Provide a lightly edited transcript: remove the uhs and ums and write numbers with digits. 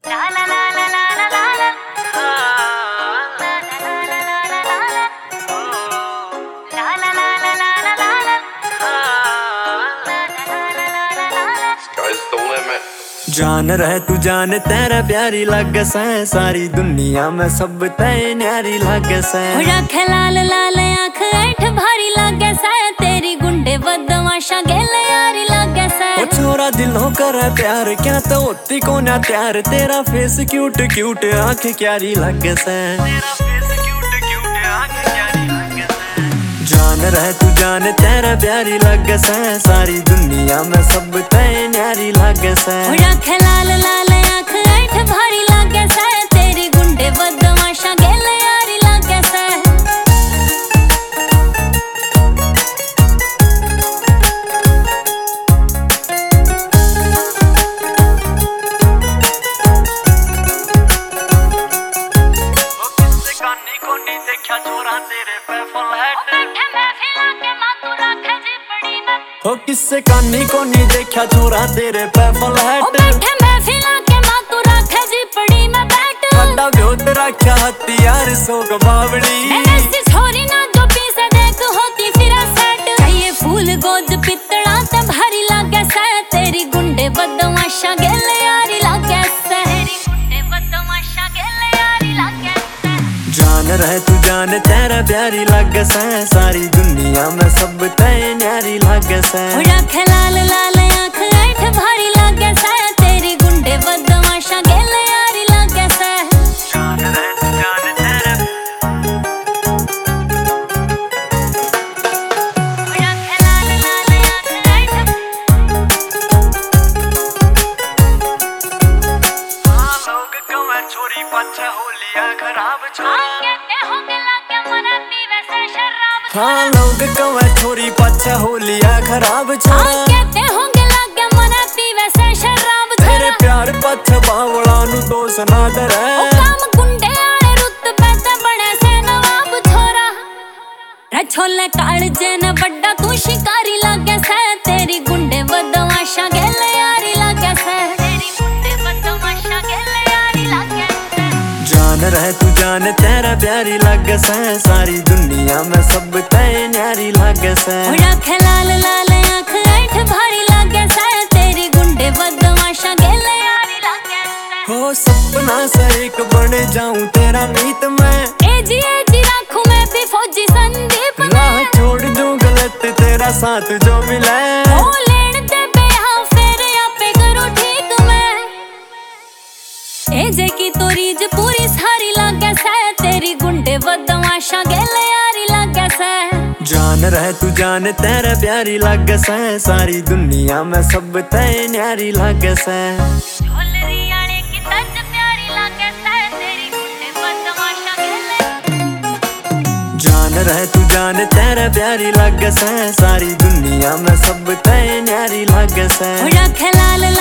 जान रहे तू जान तेरा प्यारी लग से, सारी दुनिया में सब तय न्यारी लग से। रख लाल लाल आँख ऐठ भारी लगे से, तेरी गुंडे बदमाशा गेले यारी लगे से। ओ छोरा दिलों कर प्यार क्या तो होती को ना प्यार, तेरा फेस क्यूट क्यूट आँख क्यारी लग से। जान रहे तू जान तेरा प्यारी लग से, सारी दुनिया में सब तय न्यारी लग से। रख लाल लाल आँख ऐठ भारी लगे से, तेरी गुंडे बदमाशा गेले यारी लगे से। देखा छोरा तेरे पे फुल हैट, हो किससे कानी को नहीं देखा छोरा तेरे पे फुल हैट। खड्डा व्योत रखा हथियार सोग बावड़ी, छोरी ना जो पीछे देख होती फिर सेट। ये फूल गोद पितड़ा ते भारी लागे से, तेरी गुंडे बदमाशा गेले यारी लागे से। तेरी गुंडे बदमाशा गेले यारी लागे से। जान रहे तू जान तेरा प्यारी लग से, सारी दुनिया में सब तय न्यारी लग से। रख लाल लाल आँख ऐठ भारी लगे से, तेरी गुंडे बदमाशा गेले यारी लगे से। जान रहे तू जान तेरा रख लाल लाल आँख ऐठ। हाँ लोग कवे छोरी पाछा होलिया खराब छोरा। हाँ लोग कवे छोरी पाछा होलिया खराब छोरा। कहते होंगे लागे मना पीवे से शराब छोरा। तेरे प्यार पाछा बावला नु दोष ना डरे, ओ काम गुंडे आले रुतबे ते बड़े से नवाब छोरा। रे छोले कालजे न बड्डा तू शिकारी लागे से, तेरी गुंडे बदमाशा गेले यारी लागे से। तेरी गुंडे बदमाशा गेले यारी लागे से। जान रहे तू जान तेरा प्यारी लग से, सारी दुनिया में सब तय न्यारी लग से। रख लाल लाल आँख ऐठ भारी लगे से, तेरी गुंडे बदमाशा गेले यारी लगे से। हो सपना सा एक बन जाऊं तेरा मीत में, एजी राखूं मैं भी फौजी संदीप में। राह छोड़ दूं गलत तेरा साथ जो मिले, ओ लेन दे बेहा फिर आपे करो ठीक मैं। एजे की तो रीज पूरी सारी लागे से, तेरी गुंडे बदमाशा गेले यारी लागे से। जान रहे तू जान तेरा प्यारी लग से, सारी दुनिया में सब तय न्यारी लग से। झोलरी आले की तज प्यारी लागे से, तेरी गुंडे बदमाशा गेले। जान रहे तू जान तेरा प्यारी लग से, सारी दुनिया में सब तय न्यारी लग से। रख लाल